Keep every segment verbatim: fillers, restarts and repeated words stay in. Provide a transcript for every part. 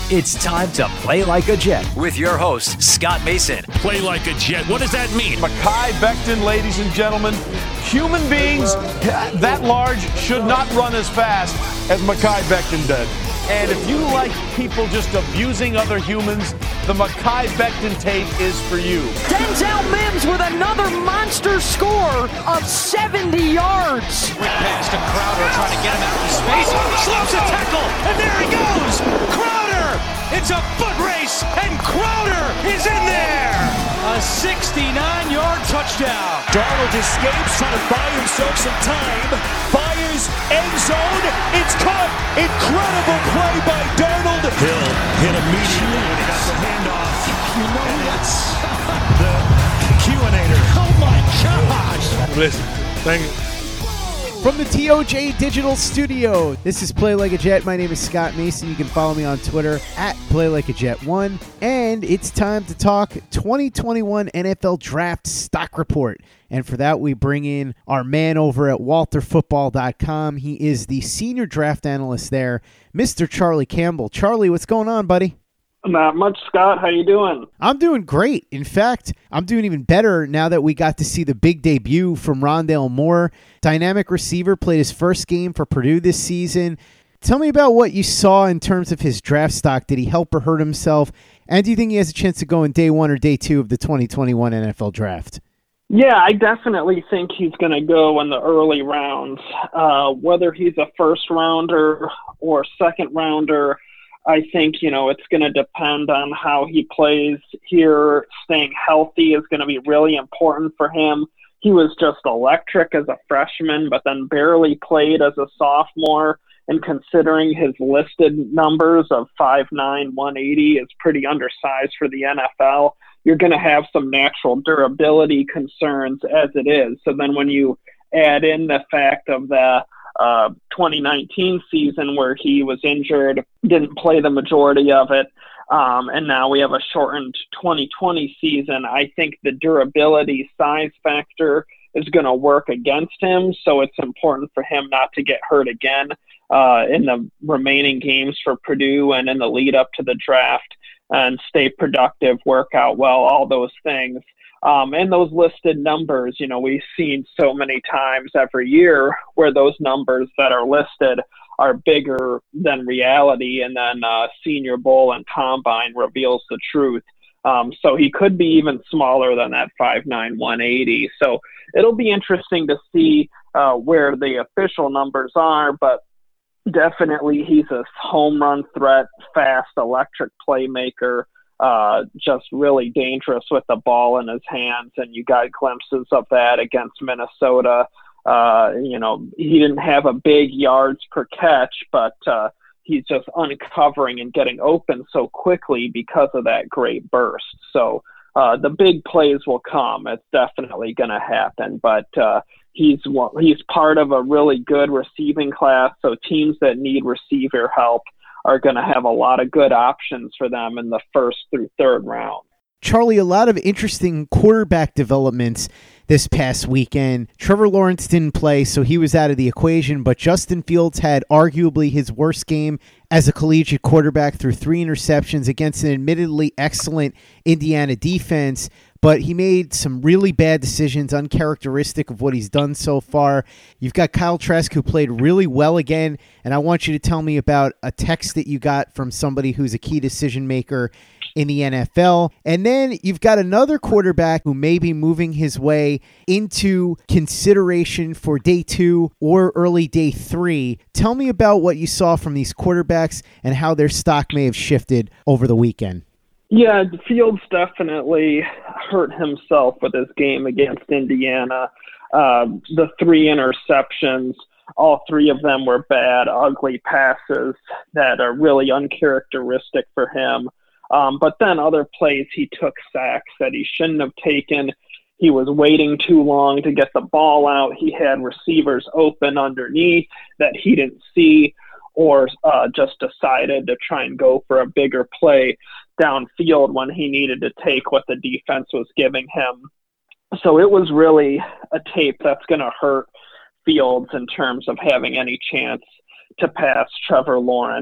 It's time to Play Like a Jet with your host, Scott Mason. Play like a Jet. What does that mean? Mekhi Becton, ladies and gentlemen. Human beings that large should not run as fast as Mekhi Becton did. And if you like people just abusing other humans, the Mekhi Becton tape is for you. Denzel Mims with another monster score of seventy yards. Quick pass to Crowder, trying to get him out of space. Slows a tackle, and there he goes. Crowder! It's a foot race, and Crowder is in there. A sixty-nine-yard touchdown. Darnold escapes, trying to buy himself some time. Fires, end zone. It's caught. Incredible play by Darnold. Hill hit immediately when he got the handoff. You know that's the Q-inator. Oh my gosh. Listen, thank you. From the T O J Digital Studio, this is Play Like a Jet. My name is Scott Mason. You can follow me on Twitter at Play Like a Jet one. And it's time to talk twenty twenty-one N F L Draft Stock Report. And for that, we bring in our man over at Walter Football dot com. He is the senior draft analyst there, Mister Charlie Campbell. Charlie, what's going on, buddy? Not much, Scott. How you doing? I'm doing great. In fact, I'm doing even better now that we got to see the big debut from Rondale Moore. Dynamic receiver, played his first game for Purdue this season. Tell me about what you saw in terms of his draft stock. Did he help or hurt himself? And do you think he has a chance to go in day one or day two of the twenty twenty-one N F L Draft? Yeah, I definitely think he's going to go in the early rounds. Uh, whether he's a first rounder or second rounder, I think, you know, it's going to depend on how he plays here. Staying healthy is going to be really important for him. He was just electric as a freshman, but then barely played as a sophomore. And considering his listed numbers of five nine, one eighty is pretty undersized for the N F L, you're going to have some natural durability concerns as it is. So then when you add in the fact of the Uh, twenty nineteen season where he was injured, didn't play the majority of it, um, and now we have a shortened twenty twenty season, I think the durability size factor is going to work against him, so it's important for him not to get hurt again uh, in the remaining games for Purdue and in the lead up to the draft, and stay productive, work out well, all those things. Um, and those listed numbers, you know, we've seen so many times every year where those numbers that are listed are bigger than reality, and then uh, Senior Bowl and Combine reveals the truth. Um, so he could be even smaller than that five nine, one eighty. So it'll be interesting to see uh, where the official numbers are, but definitely he's a home run threat, fast, electric playmaker. Uh, just really dangerous with the ball in his hands, and you got glimpses of that against Minnesota. Uh, you know, he didn't have a big yards per catch, but uh, he's just uncovering and getting open so quickly because of that great burst. So uh, the big plays will come. It's definitely going to happen, but uh, he's he's part of a really good receiving class, so teams that need receiver help are going to have a lot of good options for them in the first through third round. Charlie, a lot of interesting quarterback developments this past weekend. Trevor Lawrence didn't play, so he was out of the equation, but Justin Fields had arguably his worst game as a collegiate quarterback through three interceptions against an admittedly excellent Indiana defense, but he made some really bad decisions, uncharacteristic of what he's done so far. You've got Kyle Trask, who played really well again, and I want you to tell me about a text that you got from somebody who's a key decision maker in the N F L. And then you've got another quarterback who may be moving his way into consideration for day two or early day three. Tell me about what you saw from these quarterbacks and how their stock may have shifted over the weekend. Yeah, Fields definitely hurt himself with his game against Indiana. Uh, the three interceptions, all three of them were bad, ugly passes that are really uncharacteristic for him. Um, but then other plays, he took sacks that he shouldn't have taken. He was waiting too long to get the ball out. He had receivers open underneath that he didn't see, or uh, just decided to try and go for a bigger play downfield when he needed to take what the defense was giving him. So it was really a tape that's going to hurt Fields in terms of having any chance to pass Trevor Lawrence.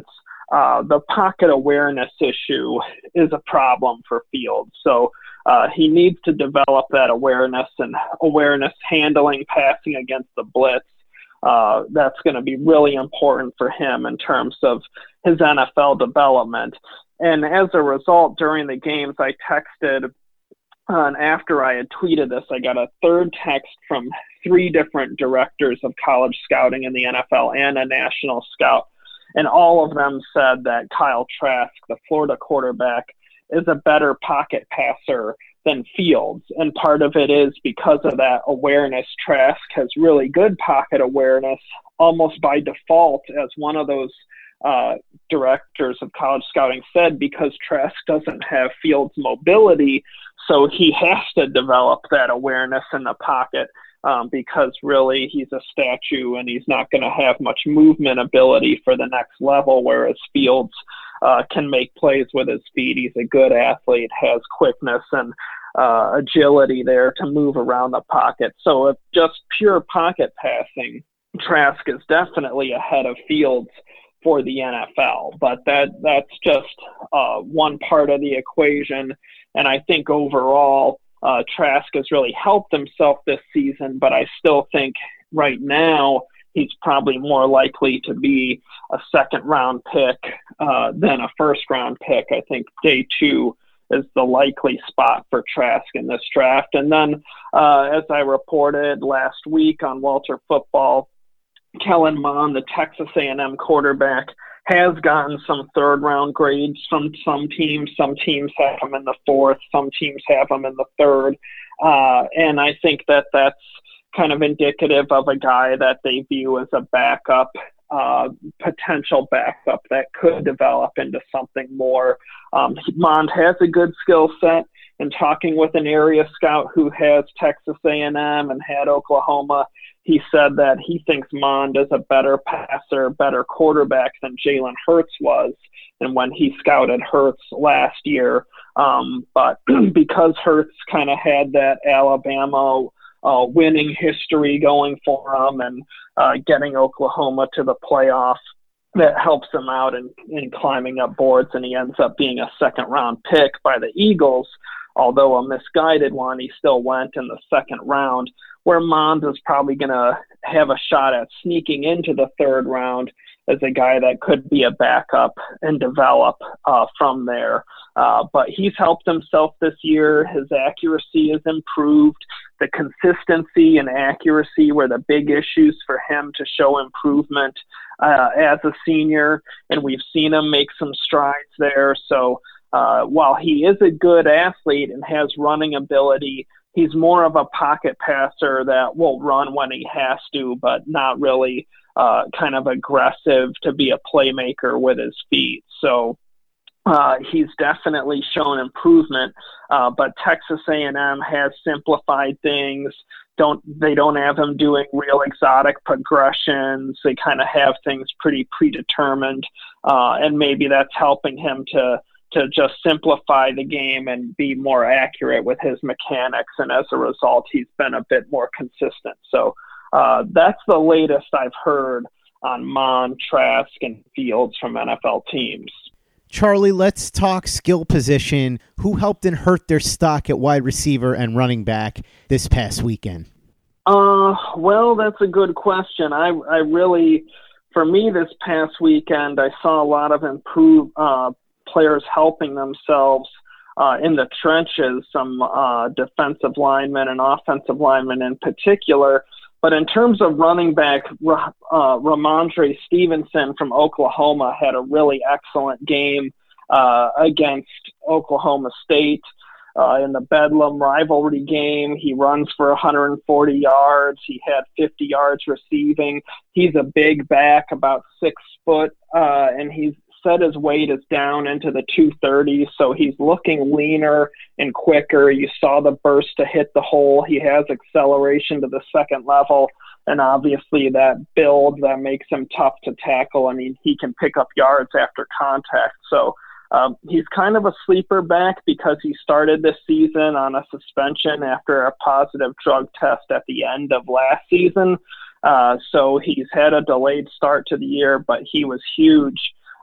uh, the pocket awareness issue is a problem for Fields. So uh, he needs to develop that awareness and awareness handling, passing against the blitz. Uh, that's going to be really important for him in terms of his N F L development. And as a result, during the games, I texted, uh, and after I had tweeted this, I got a third text from three different directors of college scouting in the N F L and a national scout. And all of them said that Kyle Trask, the Florida quarterback, is a better pocket passer than Fields. And part of it is because of that awareness. Trask has really good pocket awareness almost by default, as one of those uh, directors of college scouting said, because Trask doesn't have Fields mobility. So he has to develop that awareness in the pocket um, because really he's a statue and he's not going to have much movement ability for the next level, whereas Fields uh, can make plays with his feet. He's a good athlete, has quickness and uh, agility there to move around the pocket. So if just pure pocket passing, Trask is definitely ahead of Fields for the N F L, but that that's just uh, one part of the equation. And I think overall, uh, Trask has really helped himself this season, but I still think right now he's probably more likely to be a second round pick uh, than a first round pick. I think day two is the likely spot for Trask in this draft. And then uh, as I reported last week on Walter Football, Kellen Mond, the Texas A and M quarterback, has gotten some third-round grades from some teams. Some teams have him in the fourth. Some teams have him in the third. Uh, and I think that that's kind of indicative of a guy that they view as a backup, uh, potential backup that could develop into something more. Um, Mond has a good skill set. And talking with an area scout who has Texas A and M and had Oklahoma, he said that he thinks Mond is a better passer, better quarterback than Jalen Hurts was, and when he scouted Hurts last year. Um, but because Hurts kind of had that Alabama uh, winning history going for him and uh, getting Oklahoma to the playoff, that helps him out in, in climbing up boards, and he ends up being a second-round pick by the Eagles. Although a misguided one, he still went in the second round, where Mond is probably going to have a shot at sneaking into the third round as a guy that could be a backup and develop uh, from there. Uh, but he's helped himself this year. His accuracy has improved. The consistency and accuracy were the big issues for him to show improvement uh, as a senior, and we've seen him make some strides there. So Uh, while he is a good athlete and has running ability, he's more of a pocket passer that will run when he has to, but not really uh, kind of aggressive to be a playmaker with his feet. So uh, he's definitely shown improvement, uh, but Texas A and M has simplified things. Don't they don't have him doing real exotic progressions. They kind of have things pretty predetermined, uh, and maybe that's helping him to to just simplify the game and be more accurate with his mechanics. And as a result, he's been a bit more consistent. So uh, that's the latest I've heard on Mond, Trask, and Fields from N F L teams. Charlie, let's talk skill position. Who helped and hurt their stock at wide receiver and running back this past weekend? Uh, well, that's a good question. I, I really, for me this past weekend, I saw a lot of improved uh, players helping themselves uh, in the trenches, some uh, defensive linemen and offensive linemen in particular. But in terms of running back, uh, Ramondre Stevenson from Oklahoma had a really excellent game uh, against Oklahoma State uh, in the Bedlam rivalry game. He runs for one hundred forty yards. He had fifty yards receiving. He's a big back, about six foot, uh, and he's said his weight is down into the two thirties, so he's looking leaner and quicker. You saw the burst to hit the hole. He has acceleration to the second level, and obviously that build that makes him tough to tackle. I mean, he can pick up yards after contact. So um, he's kind of a sleeper back because he started this season on a suspension after a positive drug test at the end of last season. Uh, so he's had a delayed start to the year, but he was huge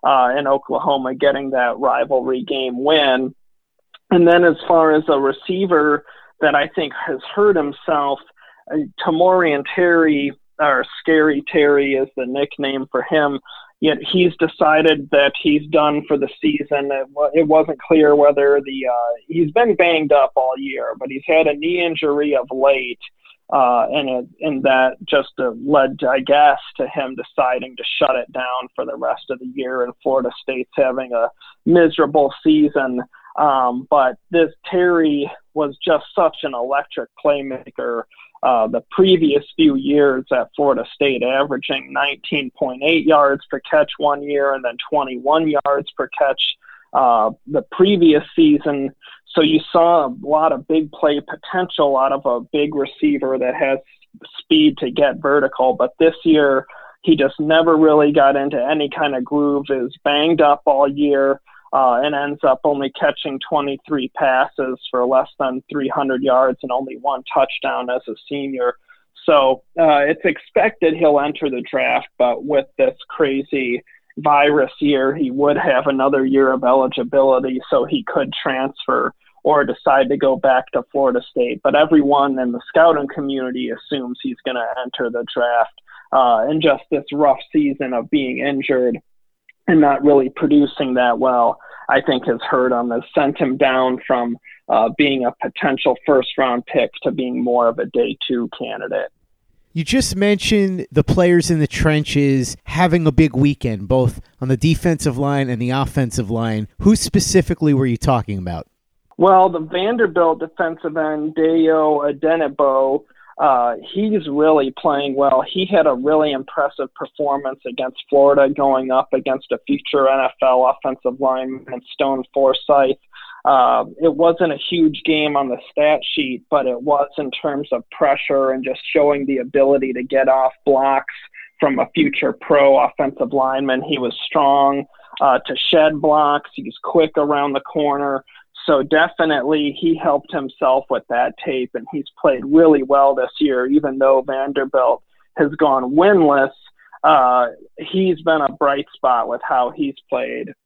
uh, in Oklahoma, getting that rivalry game win. And then as far as a receiver that I think has hurt himself, uh, Tamorrion Terry, or Scary Terry is the nickname for him, yet he's decided that he's done for the season. It, it wasn't clear whether the uh, – he's been banged up all year, but he's had a knee injury of late, uh, and, it, and that just uh, led, I guess, to him deciding to shut it down for the rest of the year, and Florida State's having a miserable season. Um, but this Terry was just such an electric playmaker uh, the previous few years at Florida State, averaging nineteen point eight yards per catch one year and then twenty-one yards per catch uh, the previous season. So you saw a lot of big play potential out of a big receiver that has speed to get vertical. But this year, he just never really got into any kind of groove, is banged up all year. Uh, and ends up only catching twenty-three passes for less than three hundred yards and only one touchdown as a senior. So uh, it's expected he'll enter the draft, but with this crazy virus year, he would have another year of eligibility, so he could transfer or decide to go back to Florida State. But everyone in the scouting community assumes he's going to enter the draft. Uh, and just this rough season of being injured and not really producing that well, I think has hurt him, has sent him down from uh, being a potential first-round pick to being more of a day two candidate. You just mentioned the players in the trenches having a big weekend, both on the defensive line and the offensive line. Who specifically were you talking about? Well, the Vanderbilt defensive end, Dayo Odenigbo, Uh, he's really playing well. He had a really impressive performance against Florida, going up against a future N F L offensive lineman, Stone Forsythe. Uh, it wasn't a huge game on the stat sheet, but it was in terms of pressure and just showing the ability to get off blocks from a future pro offensive lineman. He was strong uh, to shed blocks. He was quick around the corner. So definitely he helped himself with that tape, and he's played really well this year. Even though Vanderbilt has gone winless, uh, he's been a bright spot with how he's played.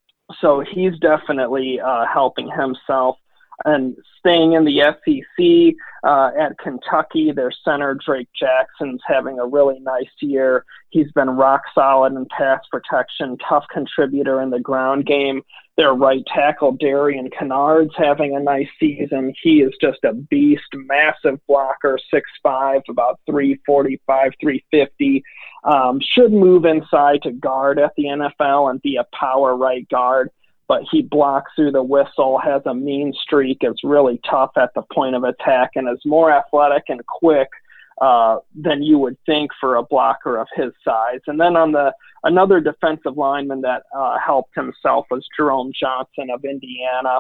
So he's definitely uh, helping himself. And staying in the S E C, uh, at Kentucky, their center, Drake Jackson's having a really nice year. He's been rock solid in pass protection, tough contributor in the ground game. Their right tackle, Darian Kennard's having a nice season. He is just a beast, massive blocker, six five, about three forty-five, three fifty. Um, should move inside to guard at the N F L and be a power right guard. But he blocks through the whistle, has a mean streak, is really tough at the point of attack, and is more athletic and quick uh, than you would think for a blocker of his size. And then on the another defensive lineman that uh, helped himself was Jerome Johnson of Indiana.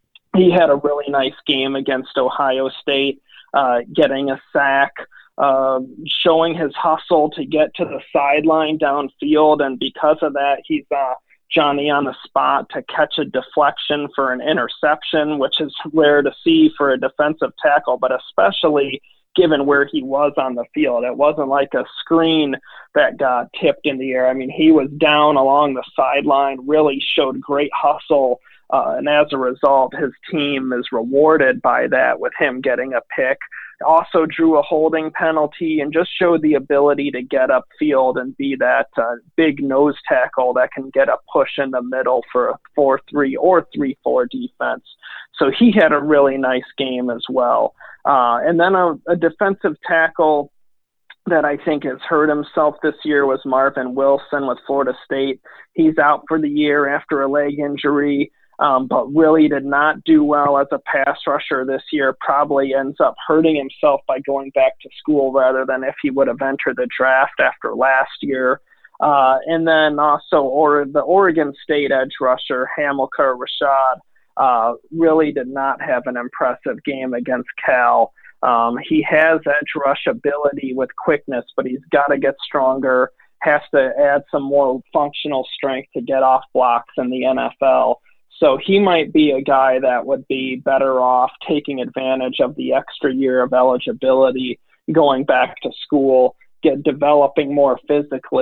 He had a really nice game against Ohio State, uh, getting a sack, uh, showing his hustle to get to the sideline downfield, and because of that, he's uh, – Johnny on the spot to catch a deflection for an interception, which is rare to see for a defensive tackle, but especially given where he was on the field. It wasn't like a screen that got tipped in the air. I mean, he was down along the sideline, really showed great hustle, uh, and as a result, his team is rewarded by that with him getting a pick. Also drew a holding penalty and just showed the ability to get upfield and be that uh, big nose tackle that can get a push in the middle for a four three or three four defense. So he had a really nice game as well. Uh, and then a, a defensive tackle that I think has hurt himself this year was Marvin Wilson with Florida State. He's out for the year after a leg injury. Um, but really did not do well as a pass rusher this year, probably ends up hurting himself by going back to school rather than if he would have entered the draft after last year. Uh, and then also or the Oregon State edge rusher, Hamilcar Rashad, uh, really did not have an impressive game against Cal. Um, he has edge rush ability with quickness, but he's got to get stronger, has to add some more functional strength to get off blocks in the N F L. So he might be a guy that would be better off taking advantage of the extra year of eligibility, going back to school, get developing more physically,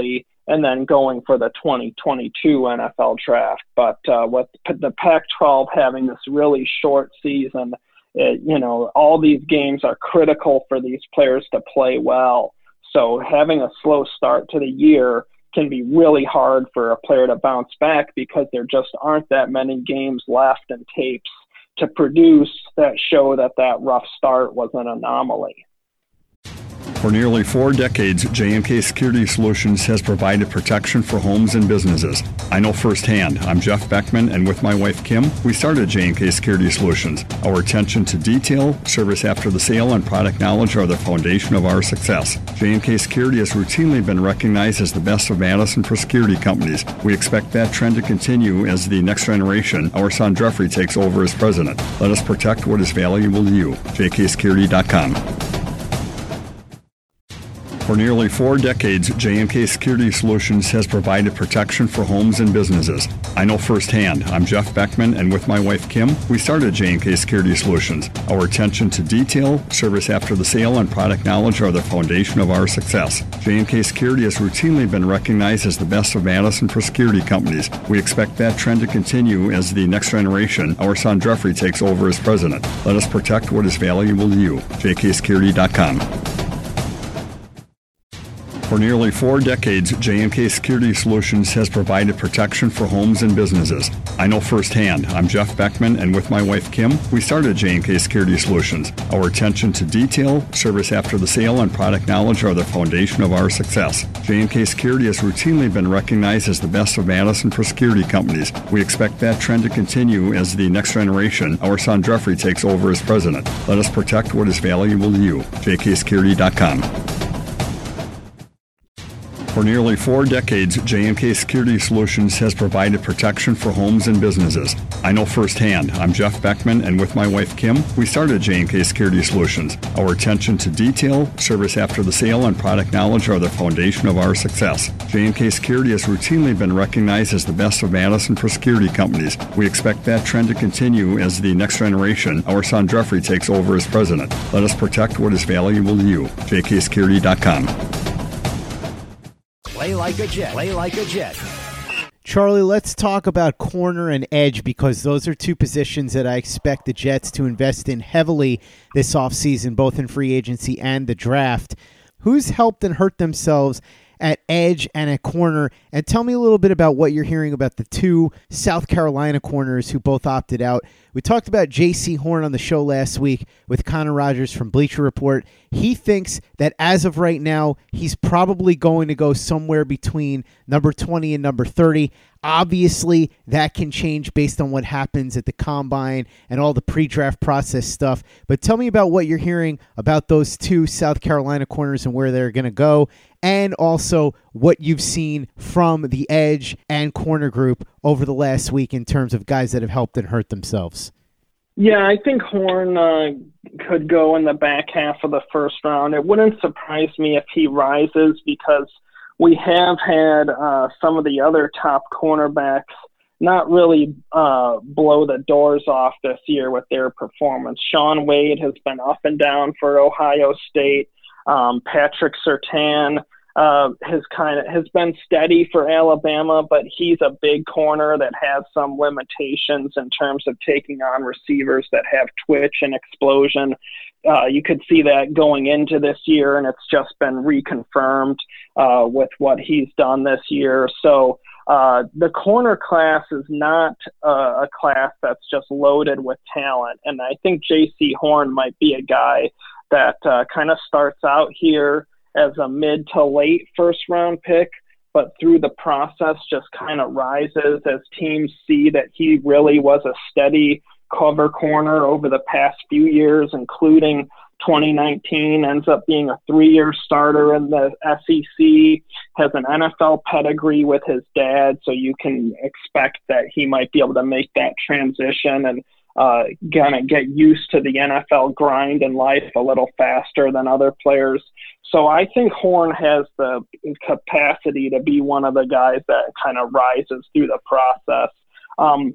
and then going for the twenty twenty-two N F L draft. But uh, with the Pac twelve having this really short season, it, you know, all these games are critical for these players to play well. So having a slow start to the year can be really hard for a player to bounce back because there just aren't that many games left and tapes to produce that show that that rough start was an anomaly. For nearly four decades, J and K Security Solutions has provided protection for homes and businesses. I know firsthand. I'm Jeff Beckman, and with my wife Kim, we started J and K Security Solutions. Our attention to detail, service after the sale, and product knowledge are the foundation of our success. J and K Security has routinely been recognized as the best of Madison for security companies. We expect that trend to continue as the next generation, our son Jeffrey, takes over as president. Let us protect what is valuable to you. J K security dot com. For nearly four decades, J and K Security Solutions has provided protection for homes and businesses. I know firsthand. I'm Jeff Beckman, and with my wife Kim, we started J and K Security Solutions. Our attention to detail, service after the sale, and product knowledge are the foundation of our success. J and K Security has routinely been recognized as the best of Madison for security companies. We expect that trend to continue as the next generation, our son Jeffrey, takes over as president. Let us protect what is valuable to you. J K security dot com. For nearly four decades, J and K Security Solutions has provided protection for homes and businesses. I know firsthand. I'm Jeff Beckman, and with my wife Kim, we started J and K Security Solutions. Our attention to detail, service after the sale, and product knowledge are the foundation of our success. J and K Security has routinely been recognized as the best of Madison for security companies. We expect that trend to continue as the next generation, our son Jeffrey, takes over as president. Let us protect what is valuable to you. J K security dot com. For nearly four decades, J and K Security Solutions has provided protection for homes and businesses. I know firsthand. I'm Jeff Beckman, and with my wife Kim, we started J and K Security Solutions. Our attention to detail, service after the sale, and product knowledge are the foundation of our success. J and K Security has routinely been recognized as the best of Madison for security companies. We expect that trend to continue as the next generation, our son Jeffrey, takes over as president. Let us protect what is valuable to you. J K security dot com. Play like a Jet. Play like a Jet. Charlie, let's talk about corner and edge because those are two positions that I expect the Jets to invest in heavily this offseason, both in free agency and the draft. Who's helped and hurt themselves at edge and at corner? And tell me a little bit about what you're hearing about the two South Carolina corners who both opted out. We talked about J C Horn on the show last week with Connor Rogers from Bleacher Report. He thinks that as of right now, he's probably going to go somewhere between number twenty and number thirty. Obviously, that can change based on what happens at the combine and all the pre-draft process stuff. But tell me about what you're hearing about those two South Carolina corners and where they're going to go, and also what you've seen from the edge and corner group over the last week in terms of guys that have helped and hurt themselves. Yeah, I think Horn uh, could go in the back half of the first round. It wouldn't surprise me if he rises because we have had uh, some of the other top cornerbacks not really uh, blow the doors off this year with their performance. Shaun Wade has been up and down for Ohio State. Um, Patrick Surtain uh, has kind of has been steady for Alabama, but he's a big corner that has some limitations in terms of taking on receivers that have twitch and explosion. Uh, you could see that going into this year, and it's just been reconfirmed uh, with what he's done this year. So uh, the corner class is not uh, a class that's just loaded with talent, and I think J C Horn might be a guy that uh, kind of starts out here as a mid to late first round pick, but through the process just kind of rises as teams see that he really was a steady cover corner over the past few years, including twenty nineteen, ends up being a three-year starter in the S E C, has an N F L pedigree with his dad, so you can expect that he might be able to make that transition and uh, gonna get used to the N F L grind in life a little faster than other players. So I think Horn has the capacity to be one of the guys that kind of rises through the process. Um,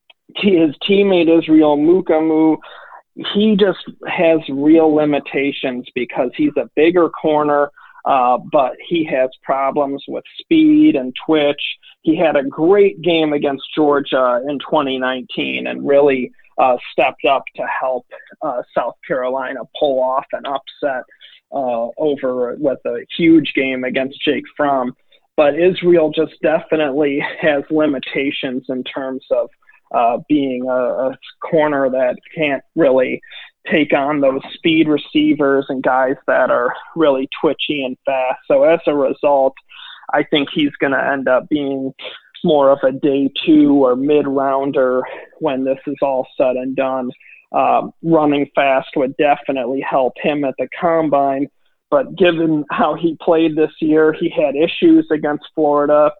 his teammate Israel Mukuamu, he just has real limitations because he's a bigger corner. uh, but he has problems with speed and twitch. He had a great game against Georgia in twenty nineteen and really uh, stepped up to help uh, South Carolina pull off an upset uh, over with a huge game against Jake Fromm. But Israel just definitely has limitations in terms of uh, being a, a corner that can't really take on those speed receivers and guys that are really twitchy and fast. So as a result, I think he's going to end up being more of a day two or mid-rounder when this is all said and done. Um, running fast would definitely help him at the combine. But given how he played this year, he had issues against Florida.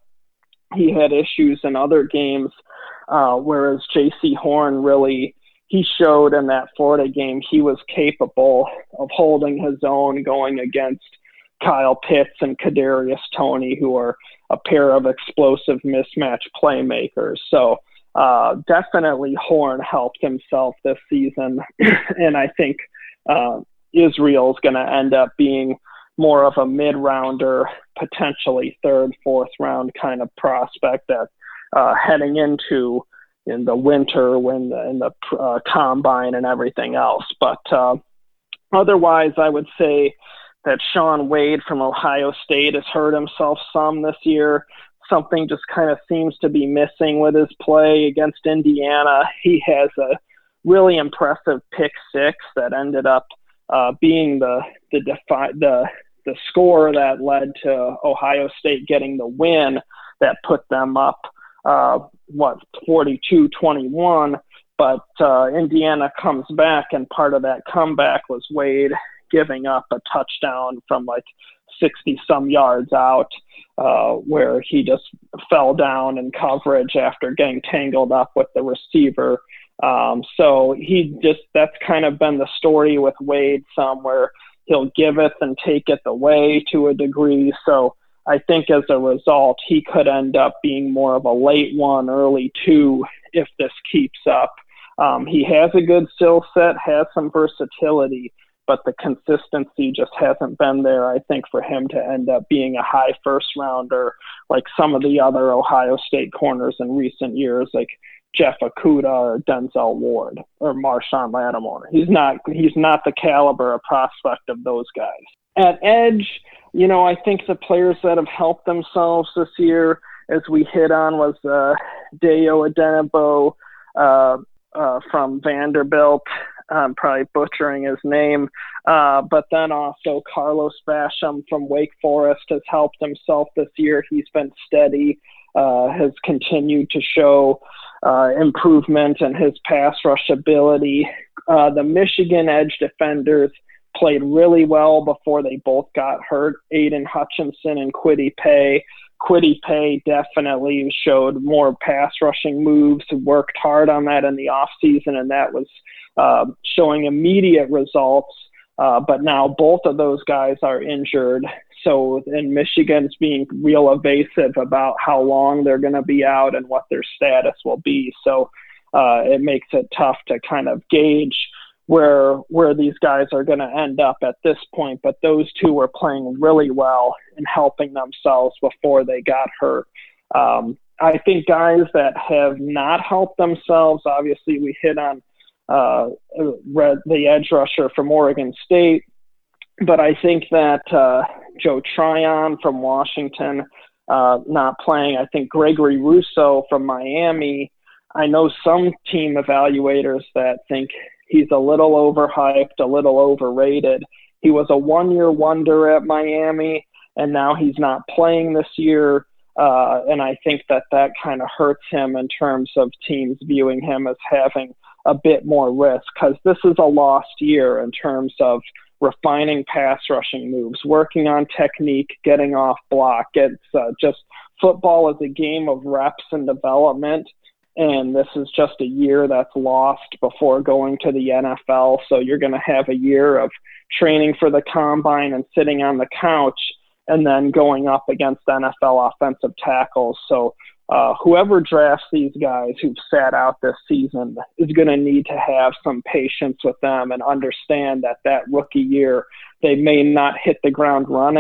He had issues in other games, uh, whereas J C Horn really, he showed in that Florida game he was capable of holding his own going against Kyle Pitts and Kadarius Toney, who are a pair of explosive mismatch playmakers. So uh, definitely Horn helped himself this season, and I think uh, Israel's going to end up being more of a mid-rounder, potentially third, fourth round kind of prospect that uh, heading into in the winter when the, in the uh, combine and everything else. But uh, otherwise, I would say that Shaun Wade from Ohio State has hurt himself some this year. Something just kind of seems to be missing with his play against Indiana. He has a really impressive pick six that ended up Uh, being the the defi- the the score that led to Ohio State getting the win that put them up uh, what forty-two twenty-one, but uh, Indiana comes back, and part of that comeback was Wade giving up a touchdown from like sixty some yards out, uh, where he just fell down in coverage after getting tangled up with the receiver. Um, so he just, that's kind of been the story with Wade some, where he'll giveth and taketh away to a degree. So I think as a result, he could end up being more of a late one, early two, if this keeps up. Um, he has a good skill set, has some versatility, but the consistency just hasn't been there, I think, for him to end up being a high first rounder like some of the other Ohio State corners in recent years, like Jeff Okudah or Denzel Ward or Marshawn Lattimore. He's not he's not the caliber of prospect of those guys. At edge, you know, I think the players that have helped themselves this year, as we hit on, was uh, Dayo Odenigbo uh, uh, from Vanderbilt. I'm probably butchering his name. Uh, but then also Carlos Basham from Wake Forest has helped himself this year. He's been steady, uh, has continued to show Uh, improvement in his pass rush ability. Uh, the Michigan edge defenders played really well before they both got hurt, Aiden Hutchinson and Kwity Paye. Kwity Paye definitely showed more pass rushing moves, worked hard on that in the offseason, and that was uh, showing immediate results. Uh, but now both of those guys are injured. So, and Michigan's being real evasive about how long they're going to be out and what their status will be. So uh, it makes it tough to kind of gauge where where these guys are going to end up at this point. But those two were playing really well and helping themselves before they got hurt. Um, I think guys that have not helped themselves, obviously we hit on uh, the edge rusher from Oregon State, but I think that uh, Joe Tryon from Washington uh, not playing. I think Gregory Rousseau from Miami. I know some team evaluators that think he's a little overhyped, a little overrated. He was a one-year wonder at Miami, and now he's not playing this year. Uh, and I think that that kind of hurts him in terms of teams viewing him as having a bit more risk, because this is a lost year in terms of refining pass rushing moves, working on technique, getting off block. It's uh, just football is a game of reps and development, and this is just a year that's lost before going to the N F L. So you're going to have a year of training for the combine and sitting on the couch and then going up against N F L offensive tackles. So uh, whoever drafts these guys who've sat out this season is going to need to have some patience with them and understand that that rookie year, they may not hit the ground running,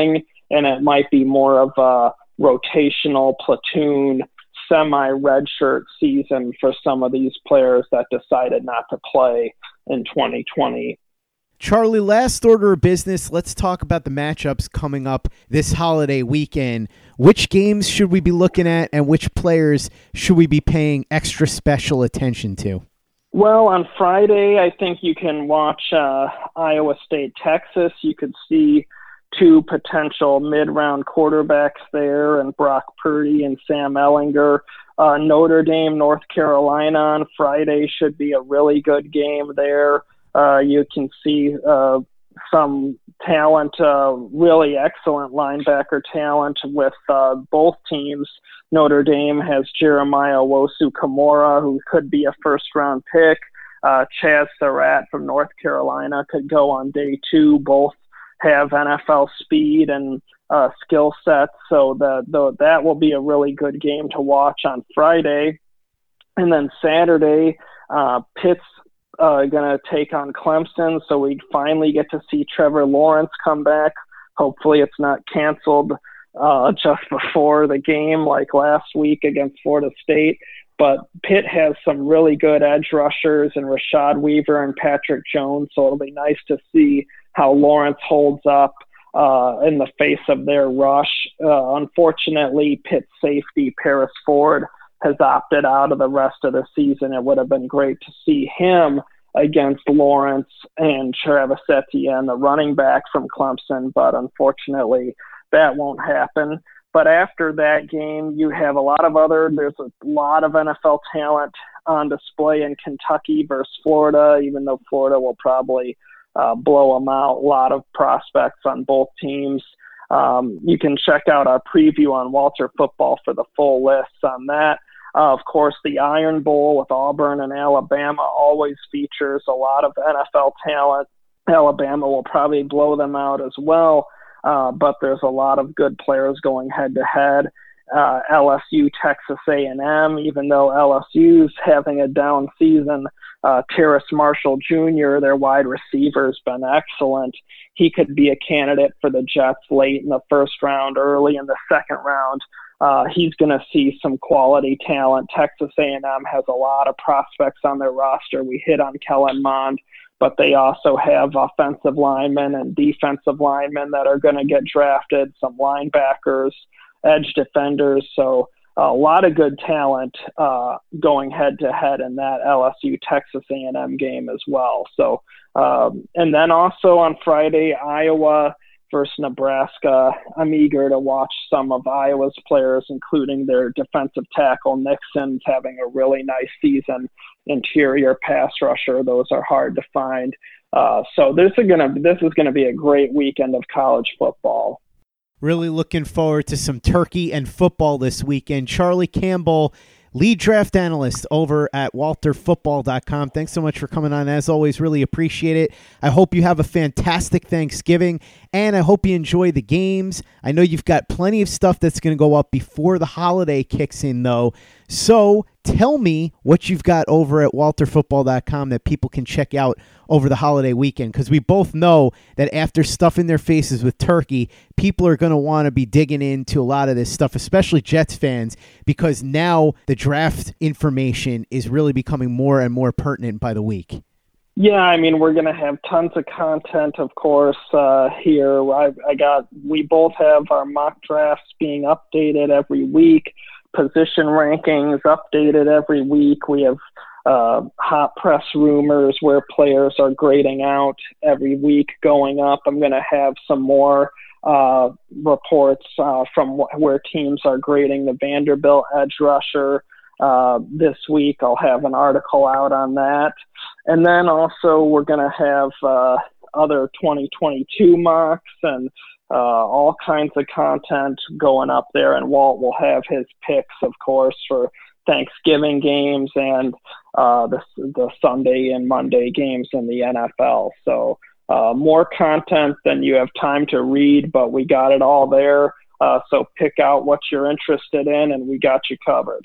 and it might be more of a rotational platoon semi-redshirt season for some of these players that decided not to play in twenty twenty. Charlie, last order of business, let's talk about the matchups coming up this holiday weekend. Which games should we be looking at, and which players should we be paying extra special attention to? Well, on Friday, I think you can watch uh, Iowa State, Texas. You could see two potential mid-round quarterbacks there, and Brock Purdy and Sam Ehlinger. Uh, Notre Dame, North Carolina on Friday should be a really good game there. Uh, you can see uh, some talent, uh, really excellent linebacker talent with uh, both teams. Notre Dame has Jeremiah Owusu-Koramoah, who could be a first-round pick. Uh, Chaz Surratt from North Carolina could go on day two. Both have N F L speed and uh, skill sets, so the, the, that will be a really good game to watch on Friday. And then Saturday, uh, Pitt's Uh, going to take on Clemson, so we finally get to see Trevor Lawrence come back. Hopefully it's not canceled uh, just before the game like last week against Florida State. But Pitt has some really good edge rushers in Rashad Weaver and Patrick Jones, so it'll be nice to see how Lawrence holds up uh, in the face of their rush. Uh, unfortunately, Pitt safety Paris Ford has opted out of the rest of the season. It would have been great to see him against Lawrence and Travis Etienne, the running back from Clemson, but unfortunately that won't happen. But after that game, you have a lot of other, there's a lot of N F L talent on display in Kentucky versus Florida, even though Florida will probably uh, blow them out. A lot of prospects on both teams. Um, you can check out our preview on Walter Football for the full list on that. Uh, of course, the Iron Bowl with Auburn and Alabama always features a lot of N F L talent. Alabama will probably blow them out as well, uh, but there's a lot of good players going head-to-head. Uh, L S U, Texas A and M, even though L S U's having a down season, uh, Terrace Marshall Junior, their wide receiver, has been excellent. He could be a candidate for the Jets late in the first round, early in the second round. Uh, he's going to see some quality talent. Texas A and M has a lot of prospects on their roster. We hit on Kellen Mond, but they also have offensive linemen and defensive linemen that are going to get drafted, some linebackers, edge defenders. So a lot of good talent uh, going head-to-head in that L S U Texas A and M game as well. So, um, and then also on Friday, Iowa versus Nebraska. I'm eager to watch some of Iowa's players, including their defensive tackle Nixon's having a really nice season. Interior pass rusher, those are hard to find. Uh, so this is gonna this is gonna be a great weekend of college football. Really looking forward to some turkey and football this weekend. Charlie Campbell, lead draft analyst over at walter football dot com. Thanks so much for coming on. As always, really appreciate it. I hope you have a fantastic Thanksgiving, and I hope you enjoy the games. I know you've got plenty of stuff that's going to go up before the holiday kicks in, though. So tell me what you've got over at walter football dot com that people can check out over the holiday weekend, because we both know that after stuffing their faces with turkey, people are going to want to be digging into a lot of this stuff, especially Jets fans, because now the draft information is really becoming more and more pertinent by the week. Yeah, I mean, we're going to have tons of content, of course, uh, here. I, I got, we both have our mock drafts being updated every week, position rankings updated every week. We have uh, hot press rumors where players are grading out every week going up. I'm going to have some more uh, reports uh, from wh- where teams are grading the Vanderbilt edge rusher. Uh, this week I'll have an article out on that. And then also we're going to have uh, other twenty twenty-two mocks and uh, all kinds of content going up there. And Walt will have his picks, of course, for Thanksgiving games and uh, the, the Sunday and Monday games in the N F L. So uh, more content than you have time to read, but we got it all there. Uh, so pick out what you're interested in, and we got you covered.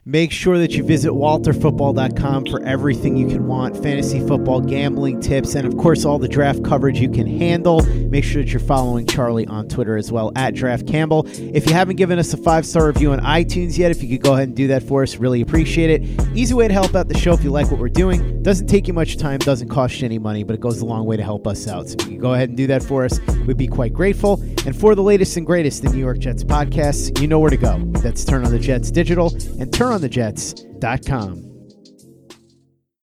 Make sure that you visit walter football dot com for everything you can want, fantasy football, gambling tips, and of course all the draft coverage you can handle. Make sure that you're following Charlie on Twitter as well, at Draft Campbell. If you haven't given us a five-star review on iTunes yet, if you could go ahead and do that for us, really appreciate it. Easy way to help out the show if you like what we're doing. Doesn't take you much time, doesn't cost you any money, but it goes a long way to help us out. So if you could go ahead and do that for us, we'd be quite grateful. And for the latest and greatest in New York Jets podcasts, you know where to go. That's Turn on the Jets Digital and turn on the jets dot com.